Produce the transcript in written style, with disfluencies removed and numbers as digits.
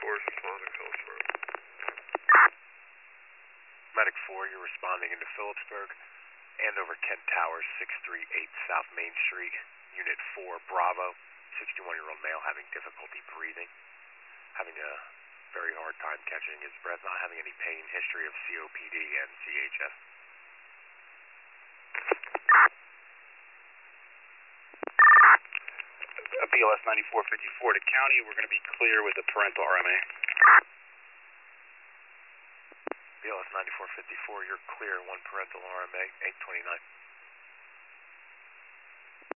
is responding to Phillipsburg. Medic 4, you're responding into Phillipsburg. Andover Kent Towers, 638 South Main Street. Unit 4, Bravo. 61-year-old male having difficulty breathing. Having a very hard time catching his breath, not having any pain, history of COPD and CHF. BLS 9454 to county, we're going to be clear with the parental RMA. BLS 9454, you're clear, 1 parental RMA, 829.